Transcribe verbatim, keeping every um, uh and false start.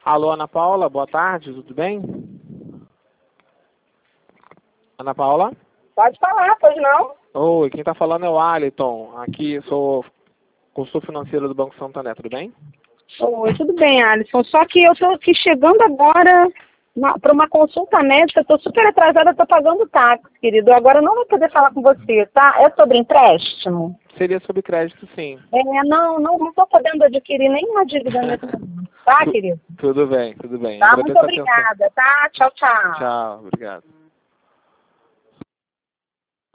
Alô, Ana Paula, boa tarde, tudo bem? Ana Paula? Pode falar, pois não? Oi, quem está falando é o Aliton. Aqui sou consultor financeiro do Banco Santander, tudo bem? Oi, tudo bem, Alisson. Só que eu estou aqui chegando agora para uma consulta médica, estou super atrasada, estou pagando táxi, querido. Agora eu não vou poder falar com você, tá? É sobre empréstimo? Seria sobre crédito, sim. É, não, não estou podendo adquirir nenhuma dívida nesse momento, tá, Tu- querido? Tudo bem, tudo bem. Tá, muito Agradeço a atenção. obrigada, tá? Tchau, tchau. Tchau, obrigado.